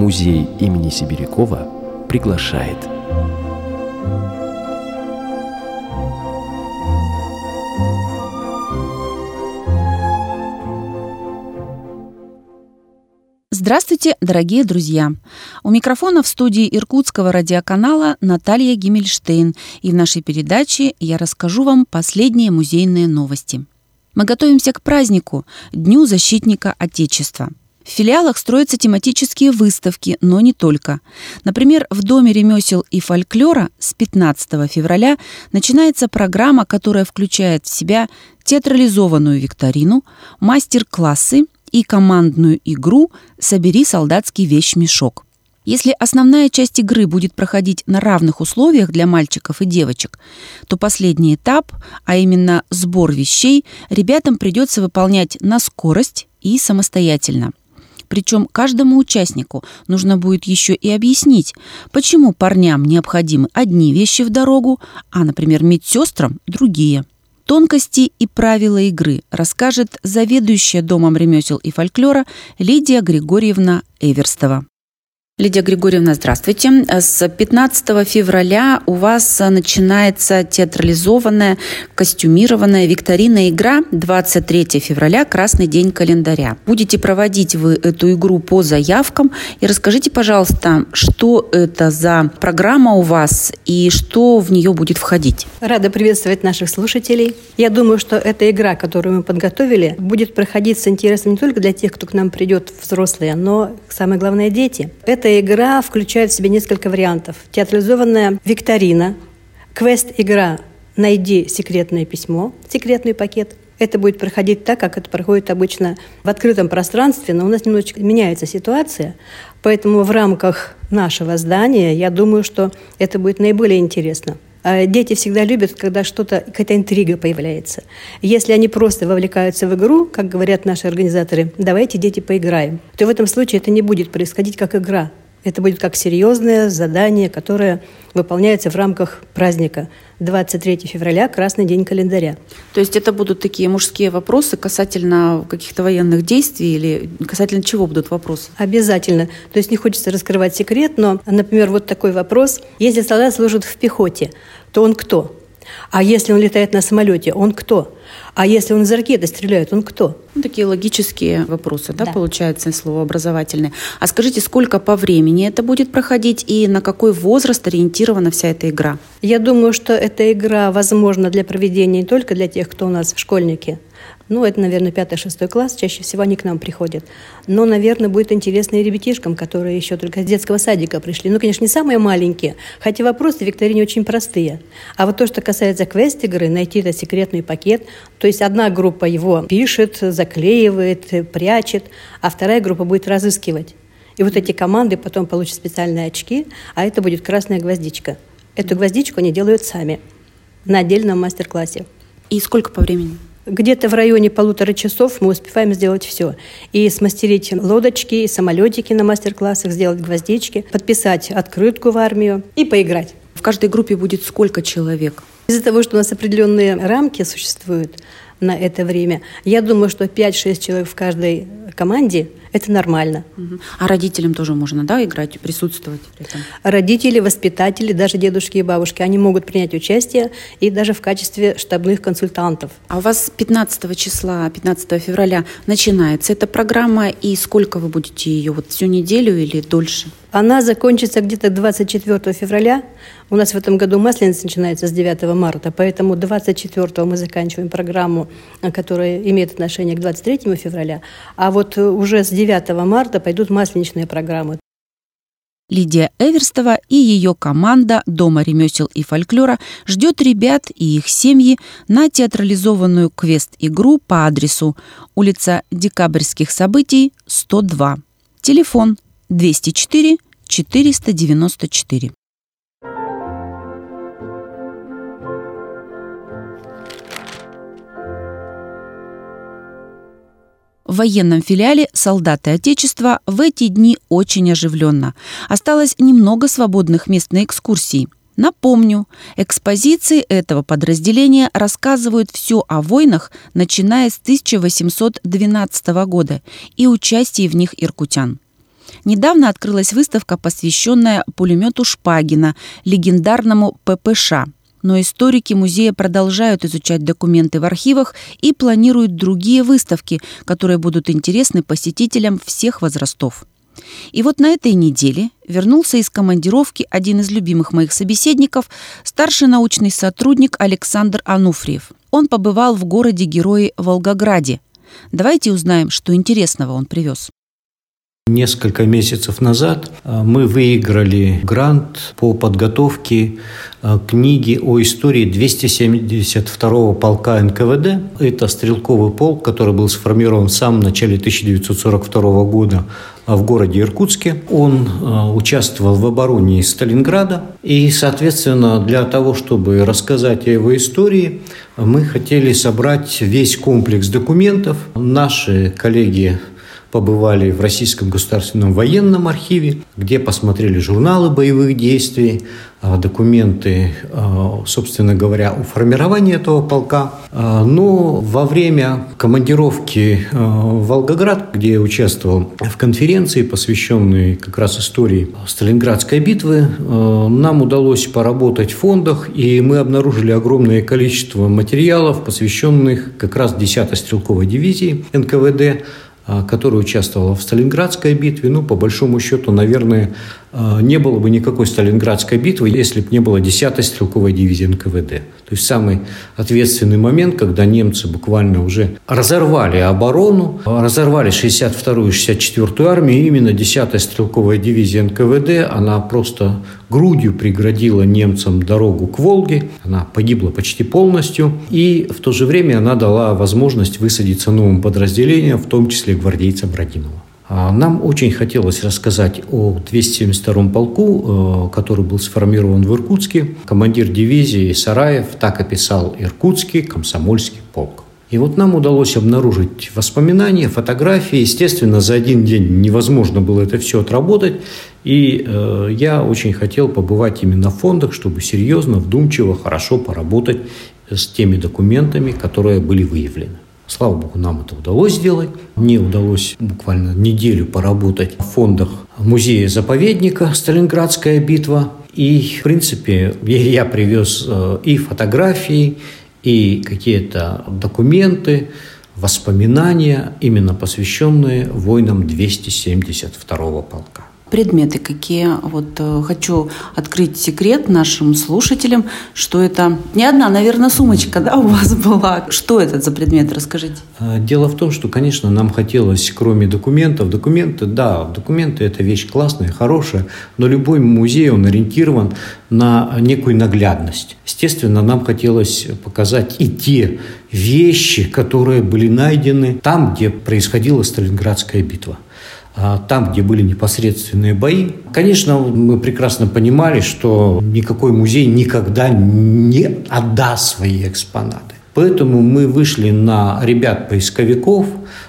Музей имени Сибирякова приглашает. Здравствуйте, дорогие друзья! У микрофона в студии Иркутского радиоканала Наталья Гиммельштейн, и в нашей передаче я расскажу вам последние музейные новости. Мы готовимся к празднику – Дню защитника Отечества. В филиалах строятся тематические выставки, но не только. Например, в Доме ремесел и фольклора с 15 февраля начинается программа, которая включает в себя театрализованную викторину, мастер-классы и командную игру «Собери солдатский вещмешок». Если основная часть игры будет проходить на равных условиях для мальчиков и девочек, то последний этап, а именно сбор вещей, ребятам придется выполнять на скорость и самостоятельно. Причем каждому участнику нужно будет еще и объяснить, почему парням необходимы одни вещи в дорогу, а, например, медсестрам – другие. Тонкости и правила игры расскажет заведующая Домом ремесел и фольклора Лидия Григорьевна Эверстова. Лидия Григорьевна, здравствуйте. С 15 февраля у вас начинается театрализованная, костюмированная викторинная игра 23 февраля, красный день календаря. Будете проводить вы эту игру по заявкам. И расскажите, пожалуйста, что это за программа у вас и что в нее будет входить? Рада приветствовать наших слушателей. Я думаю, что эта игра, которую мы подготовили, будет проходить с интересом не только для тех, кто к нам придет, взрослые, но, самое главное, дети. Эта игра включает в себя несколько вариантов. Театрализованная викторина, квест-игра «Найди секретное письмо», секретный пакет. Это будет проходить так, как это проходит обычно в открытом пространстве, но у нас немножечко меняется ситуация, поэтому в рамках нашего здания, я думаю, что это будет наиболее интересно. Дети всегда любят, когда какая-то интрига появляется. Если они просто вовлекаются в игру, как говорят наши организаторы, давайте, дети, поиграем, то в этом случае это не будет происходить как игра. Это будет как серьезное задание, которое выполняется в рамках праздника 23 февраля, красный день календаря. То есть это будут такие мужские вопросы касательно каких-то военных действий или касательно чего будут вопросы? Обязательно. То есть не хочется раскрывать секрет, но, например, вот такой вопрос. Если солдат служит в пехоте, то он кто? А если он летает на самолете, он кто? А если он из ракеты стреляет, он кто? Такие логические вопросы, да, получается, словообразовательные. А скажите, сколько по времени это будет проходить и на какой возраст ориентирована вся эта игра? Я думаю, что эта игра возможна для проведения не только для тех, кто у нас школьники. Это, наверное, 5-6 класс, чаще всего они к нам приходят. Но, наверное, будет интересно и ребятишкам, которые еще только с детского садика пришли. Конечно, не самые маленькие, хотя вопросы в викторине очень простые. А вот то, что касается квест-игры, найти этот секретный пакет, то есть одна группа его пишет, заклеивает, прячет, а вторая группа будет разыскивать. И вот эти команды потом получат специальные очки, а это будет красная гвоздичка. Эту гвоздичку они делают сами на отдельном мастер-классе. И сколько по времени? Где-то в районе 1,5 часов мы успеваем сделать все. И смастерить лодочки, и самолетики на мастер-классах, сделать гвоздички, подписать открытку в армию и поиграть. В каждой группе будет сколько человек? Из-за того, что у нас определенные рамки существуют на это время, я думаю, что 5-6 человек в каждой команде – это нормально. А родителям тоже можно, да, играть, присутствовать? Родители, воспитатели, даже дедушки и бабушки, они могут принять участие и даже в качестве штабных консультантов. А у вас 15 февраля начинается эта программа, и сколько вы будете ее, всю неделю или дольше? Она закончится где-то 24 февраля. У нас в этом году Масленица начинается с 9 марта, поэтому 24 мы заканчиваем программу, которая имеет отношение к 23 февраля, а вот уже с 9 марта пойдут масленичные программы. Лидия Эверстова и ее команда Дома ремесел и фольклора ждет ребят и их семьи на театрализованную квест-игру по адресу улица Декабрьских событий, 102. Телефон 204 494. В военном филиале «Солдаты Отечества» в эти дни очень оживленно. Осталось немного свободных мест на экскурсии. Напомню, экспозиции этого подразделения рассказывают все о войнах, начиная с 1812 года и участии в них иркутян. Недавно открылась выставка, посвященная пулемету Шпагина, легендарному ППШ. Но историки музея продолжают изучать документы в архивах и планируют другие выставки, которые будут интересны посетителям всех возрастов. И вот на этой неделе вернулся из командировки один из любимых моих собеседников, старший научный сотрудник Александр Ануфриев. Он побывал в городе-герое Волгограде. Давайте узнаем, что интересного он привез. Несколько месяцев назад мы выиграли грант по подготовке книги о истории 272-го полка НКВД. Это стрелковый полк, который был сформирован в самом начале 1942 года в городе Иркутске. Он участвовал в обороне Сталинграда. И, соответственно, для того, чтобы рассказать о его истории, мы хотели собрать весь комплекс документов. Наши коллеги побывали в Российском государственном военном архиве, где посмотрели журналы боевых действий, документы, собственно говоря, о формировании этого полка. Но во время командировки в Волгоград, где я участвовал в конференции, посвященной как раз истории Сталинградской битвы, нам удалось поработать в фондах, и мы обнаружили огромное количество материалов, посвященных как раз 10-й стрелковой дивизии НКВД, которая участвовала в Сталинградской битве. По большому счету, наверное, не было бы никакой Сталинградской битвы, если бы не было 10-й стрелковой дивизии НКВД. То есть самый ответственный момент, когда немцы буквально уже разорвали оборону, разорвали 62-ю и 64-ю армию, и именно 10-я стрелковая дивизия НКВД, она просто грудью преградила немцам дорогу к Волге, она погибла почти полностью, и в то же время она дала возможность высадиться новым подразделениям, в том числе гвардейцам Родимова. Нам очень хотелось рассказать о 272-м полку, который был сформирован в Иркутске. Командир дивизии Сараев так описал Иркутский комсомольский полк. И вот нам удалось обнаружить воспоминания, фотографии. Естественно, за один день невозможно было это все отработать. И я очень хотел побывать именно в фондах, чтобы серьезно, вдумчиво, хорошо поработать с теми документами, которые были выявлены. Слава богу, нам это удалось сделать. Мне удалось буквально неделю поработать в фондах музея-заповедника «Сталинградская битва». И, в принципе, я привез и фотографии, и какие-то документы, воспоминания, именно посвященные войнам 272-го полка. Предметы какие? Хочу открыть секрет нашим слушателям, что это не одна, наверное, сумочка, у вас была. Что это за предметы? Расскажите. Дело в том, что, конечно, нам хотелось, кроме документов, документы – это вещь классная, хорошая, но любой музей, он ориентирован на некую наглядность. Естественно, нам хотелось показать и те вещи, которые были найдены там, где происходила Сталинградская битва. Там, где были непосредственные бои. Конечно, мы прекрасно понимали, что никакой музей никогда не отдаст свои экспонаты. Поэтому мы вышли на ребят-поисковиков,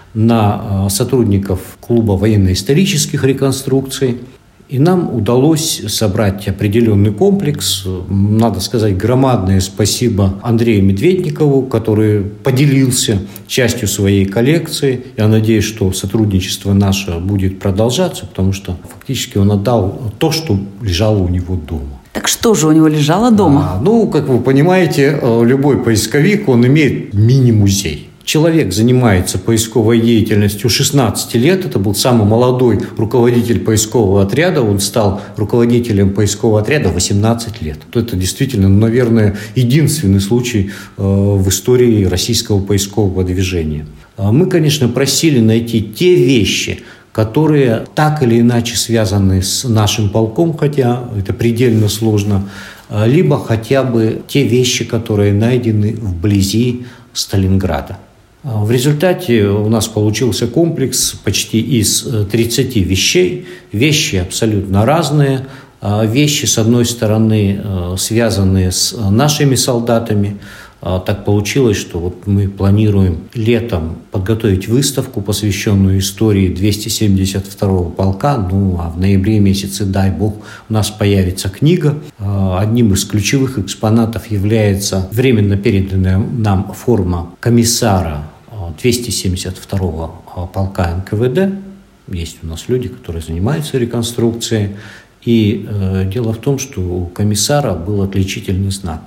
на сотрудников клуба военно-исторических реконструкций. И нам удалось собрать определенный комплекс. Надо сказать громадное спасибо Андрею Медведникову, который поделился частью своей коллекции. Я надеюсь, что сотрудничество наше будет продолжаться, потому что фактически он отдал то, что лежало у него дома. Так что же у него лежало дома? Как вы понимаете, любой поисковик, он имеет мини-музей. Человек занимается поисковой деятельностью 16 лет. Это был самый молодой руководитель поискового отряда. Он стал руководителем поискового отряда в 18 лет. Это действительно, наверное, единственный случай в истории российского поискового движения. Мы, конечно, просили найти те вещи, которые так или иначе связаны с нашим полком, хотя это предельно сложно, либо хотя бы те вещи, которые найдены вблизи Сталинграда. В результате у нас получился комплекс почти из 30 вещей. Вещи абсолютно разные. Вещи, с одной стороны, связанные с нашими солдатами. Так получилось, что мы планируем летом подготовить выставку, посвященную истории 272-го полка. А в ноябре месяце, дай бог, у нас появится книга. Одним из ключевых экспонатов является временно переданная нам форма комиссара 272-го полка НКВД. Есть у нас люди, которые занимаются реконструкцией. И дело в том, что у комиссара был отличительный знак.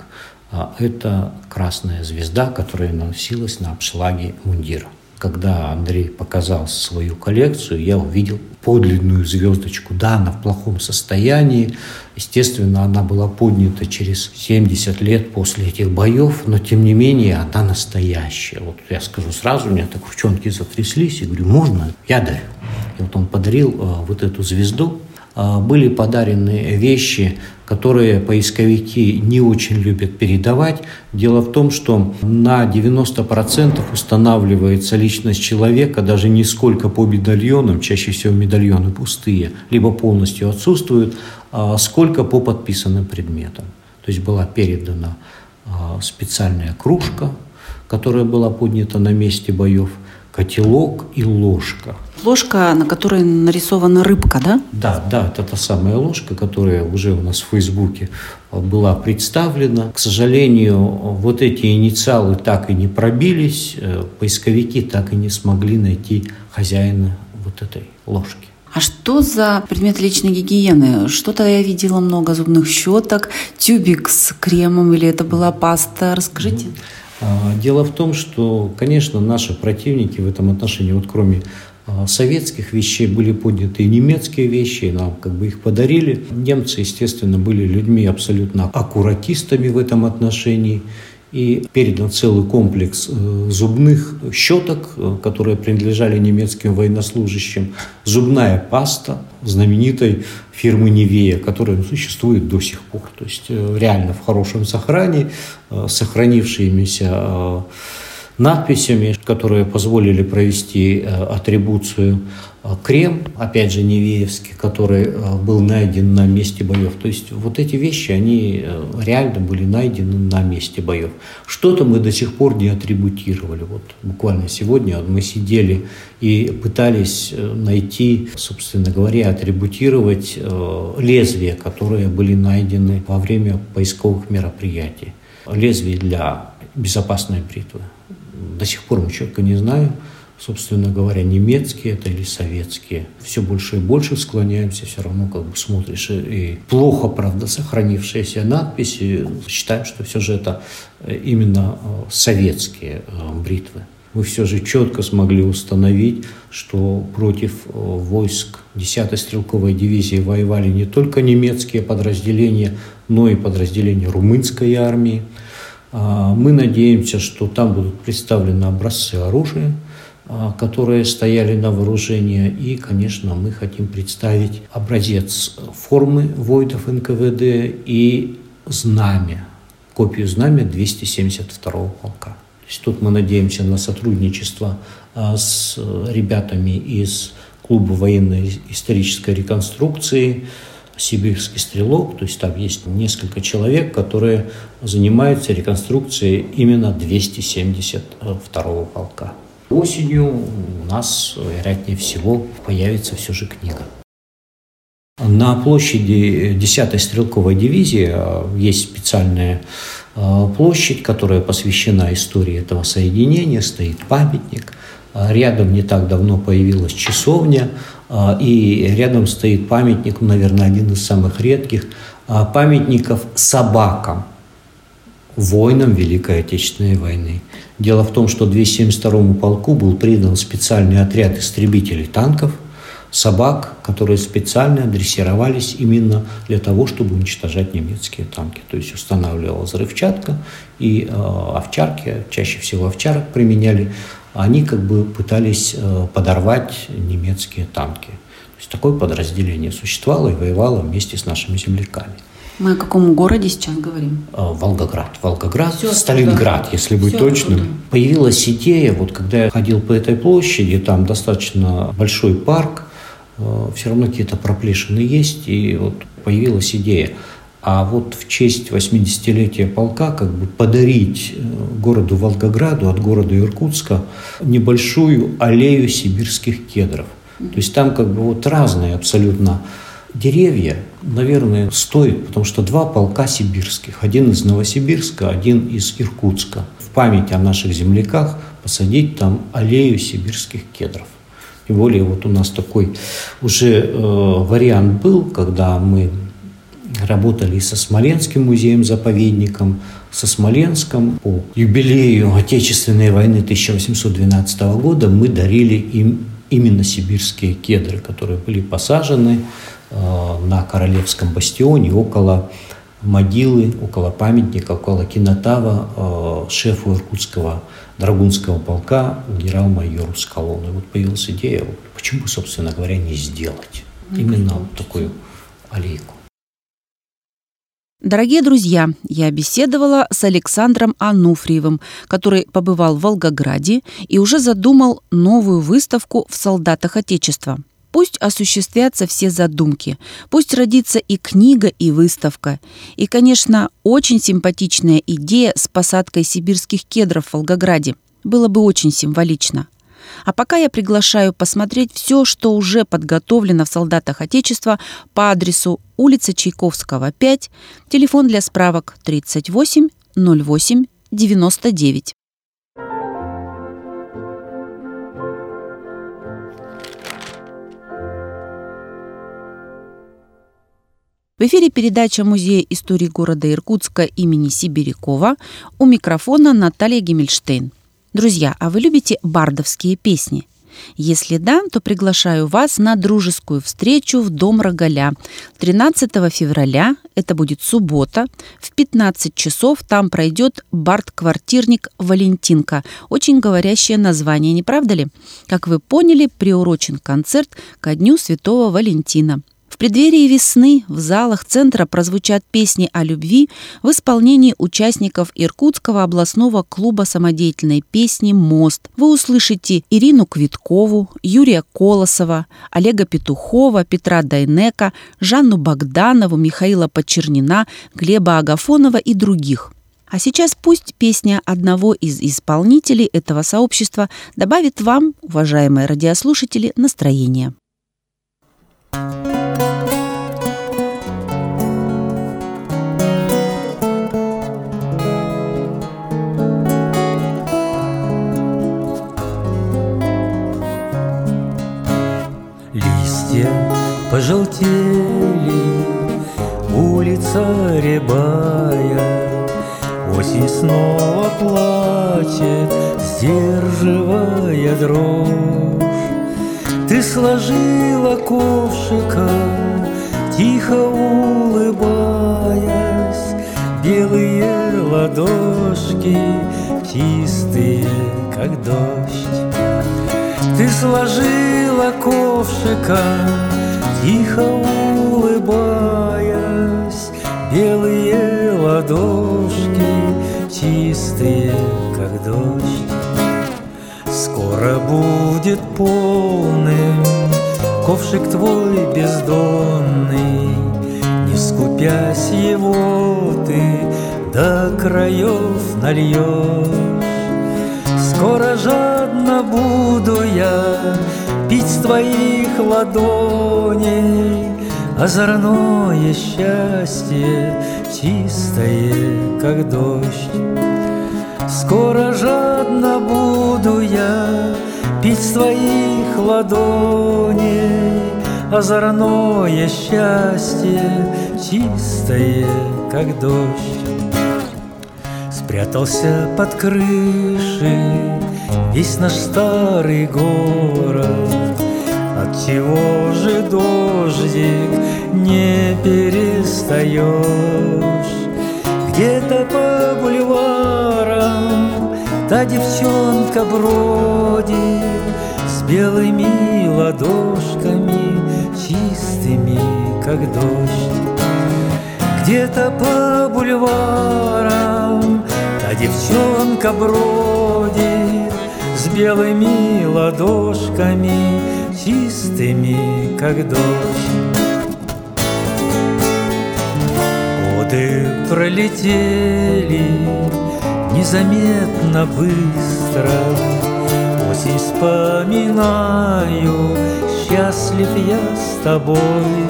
Это красная звезда, которая наносилась на обшлаге мундира. Когда Андрей показал свою коллекцию, я увидел подлинную звездочку. Да, она в плохом состоянии. Естественно, она была поднята через 70 лет после этих боев, но тем не менее она настоящая. Вот я скажу сразу, у меня так ручонки затряслись, и говорю, можно? Я дарю. И вот он подарил вот эту звезду. Были подарены вещи, которые поисковики не очень любят передавать. Дело в том, что на 90% устанавливается личность человека даже не сколько по медальонам, чаще всего медальоны пустые, либо полностью отсутствуют, сколько по подписанным предметам. То есть была передана специальная кружка, которая была поднята на месте боев, котелок и ложка. Ложка, на которой нарисована рыбка, да? Да, это та самая ложка, которая уже у нас в Фейсбуке была представлена. К сожалению, вот эти инициалы так и не пробились, поисковики так и не смогли найти хозяина вот этой ложки. А что за предмет личной гигиены? Что-то я видела много зубных щеток, тюбик с кремом, или это была паста? Расскажите. Дело в том, что, конечно, наши противники в этом отношении, вот кроме советских вещей, были подняты и немецкие вещи, нам как бы их подарили. Немцы, естественно, были людьми абсолютно аккуратистами в этом отношении. И передан целый комплекс зубных щеток, которые принадлежали немецким военнослужащим, зубная паста знаменитой фирмы Nivea, которая существует до сих пор. То есть реально в хорошем сохранении, сохранившимися надписями, которые позволили провести атрибуцию. Крем, опять же, невеевский, который был найден на месте боев. То есть вот эти вещи, они реально были найдены на месте боев. Что-то мы до сих пор не атрибутировали. Вот буквально сегодня мы сидели и пытались найти, собственно говоря, атрибутировать лезвия, которые были найдены во время поисковых мероприятий. Лезвие для безопасной бритвы. До сих пор мы четко не знаем, собственно говоря, немецкие это или советские. Все больше и больше склоняемся, все равно как бы смотришь и плохо, правда, сохранившиеся надписи. Считаем, что все же это именно советские бритвы. Мы все же четко смогли установить, что против войск 10-й стрелковой дивизии воевали не только немецкие подразделения, но и подразделения румынской армии. Мы надеемся, что там будут представлены образцы оружия, которые стояли на вооружении. И, конечно, мы хотим представить образец формы воинов НКВД и знамя, копию знамя 272-го полка. То есть тут мы надеемся на сотрудничество с ребятами из клуба военной исторической реконструкции «Сибирский стрелок». То есть там есть несколько человек, которые занимаются реконструкцией именно 272-го полка. Осенью у нас, вероятнее всего, появится все же книга. На площади 10-й стрелковой дивизии есть специальная площадь, которая посвящена истории этого соединения, стоит памятник. Рядом не так давно появилась часовня, и рядом стоит памятник, наверное, один из самых редких памятников собакам, воинам Великой Отечественной войны. Дело в том, что 272-му полку был придан специальный отряд истребителей танков, собак, которые специально дрессировались именно для того, чтобы уничтожать немецкие танки. То есть устанавливалась взрывчатка, и овчарки, чаще всего овчарок применяли, они как бы пытались подорвать немецкие танки. То есть такое подразделение существовало и воевало вместе с нашими земляками. Мы о каком городе сейчас говорим? Волгоград, Все Сталинград, оттуда. если быть Все точным. оттуда. Появилась идея, вот когда я ходил по этой площади, там достаточно большой парк, все равно какие-то проплешины есть, и вот появилась идея. А вот в честь 80-летия полка как бы подарить городу Волгограду от города Иркутска небольшую аллею сибирских кедров. То есть там как бы вот разные абсолютно деревья, наверное, стоит, потому что два полка сибирских. Один из Новосибирска, один из Иркутска. В память о наших земляках посадить там аллею сибирских кедров. Тем более вот у нас такой уже вариант был, когда мы работали со Смоленским музеем-заповедником, со Смоленском. По юбилею Отечественной войны 1812 года мы дарили им именно сибирские кедры, которые были посажены на Королевском бастионе около могилы, около памятника, около кинотава шефу Иркутского драгунского полка генерал-майору Скалону. И вот появилась идея, почему, собственно говоря, не сделать именно вот такую аллейку. Дорогие друзья, я беседовала с Александром Ануфриевым, который побывал в Волгограде и уже задумал новую выставку в «Солдатах Отечества». Пусть осуществятся все задумки, пусть родится и книга, и выставка. И, конечно, очень симпатичная идея с посадкой сибирских кедров в Волгограде. Было бы очень символично. А пока я приглашаю посмотреть все, что уже подготовлено в «Солдатах Отечества» по адресу улица Чайковского, 5, телефон для справок 38 08 99. В эфире передача Музея истории города Иркутска имени Сибирякова. У микрофона Наталья Гиммельштейн. Друзья, а вы любите бардовские песни? Если да, то приглашаю вас на дружескую встречу в Дом Рогаля 13 февраля, это будет суббота, в 15 часов там пройдет бард-квартирник «Валентинка». Очень говорящее название, не правда ли? Как вы поняли, приурочен концерт ко Дню Святого Валентина. В преддверии весны в залах центра прозвучат песни о любви в исполнении участников Иркутского областного клуба самодеятельной песни «Мост». Вы услышите Ирину Квиткову, Юрия Колосова, Олега Петухова, Петра Дайнека, Жанну Богданову, Михаила Почернина, Глеба Агафонова и других. А сейчас пусть песня одного из исполнителей этого сообщества добавит вам, уважаемые радиослушатели, настроение. Пожелтели, улица рябая, осень снова плачет, сдерживая дрожь. Ты сложила ковшиком, тихо улыбаясь, белые ладошки, чистые, как дождь. Ты сложила ковшиком, тихо улыбаясь, белые ладошки, чистые, как дождь. Скоро будет полным ковшик твой бездонный, не скупясь его ты до краев нальешь. Скоро жадно буду я пить с твоих ладоней озорное счастье, чистое, как дождь. Скоро жадно буду я пить с твоих ладоней озорное счастье, чистое, как дождь. Спрятался под крышей весь наш старый город. Отчего же, дождик, не перестаешь? Где-то по бульварам та девчонка бродит с белыми ладошками, чистыми, как дождь. Где-то по бульварам та девчонка бродит с белыми ладошками, чистыми, как дождь. Годы пролетели незаметно быстро, осень вспоминаю, счастлив я с тобой.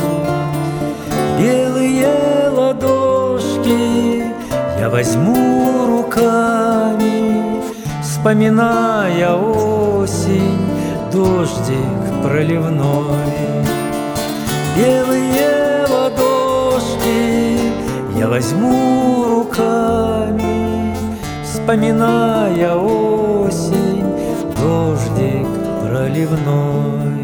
Белые ладошки я возьму руками, вспоминая осень, дождик проливной. Белые ладошки я возьму руками, вспоминая осень, дождик проливной.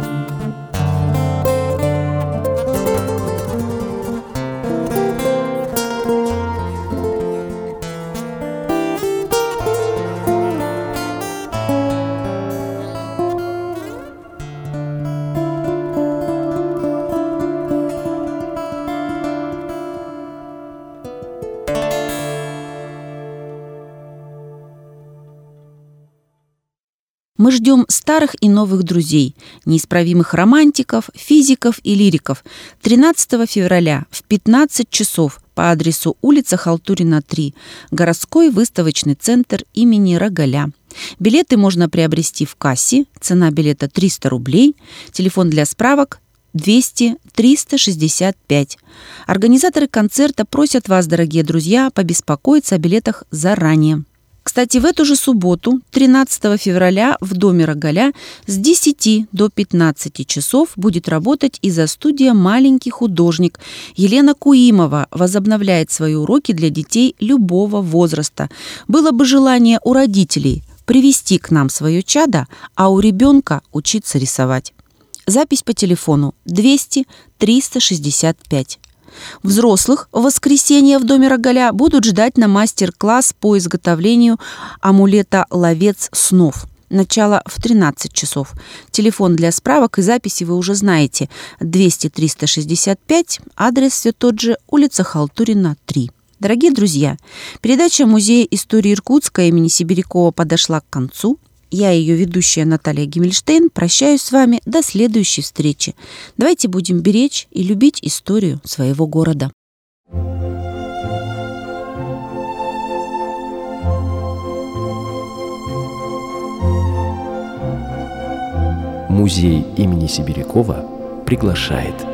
Мы ждем старых и новых друзей, неисправимых романтиков, физиков и лириков 13 февраля в 15 часов по адресу улица Халтурина, 3, городской выставочный центр имени Рогаля. Билеты можно приобрести в кассе, цена билета 300 рублей, телефон для справок 200-365. Организаторы концерта просят вас, дорогие друзья, побеспокоиться о билетах заранее. Кстати, в эту же субботу, 13 февраля, в доме Рогаля с 10 до 15 часов будет работать изо-студия «Маленький художник». Елена Куимова возобновляет свои уроки для детей любого возраста. Было бы желание у родителей привести к нам свое чадо, а у ребенка учиться рисовать. Запись по телефону 200-365. Взрослых в воскресенье в доме Рогаля будут ждать на мастер-класс по изготовлению амулета «Ловец снов». Начало в 13 часов. Телефон для справок и записи вы уже знаете. 200-365, адрес все тот же, улица Халтурина, 3. Дорогие друзья, передача Музея истории Иркутска имени Сибирякова подошла к концу. Я, ее ведущая Наталья Гиммельштейн, прощаюсь с вами до следующей встречи. Давайте будем беречь и любить историю своего города. Музей имени Сибирякова приглашает.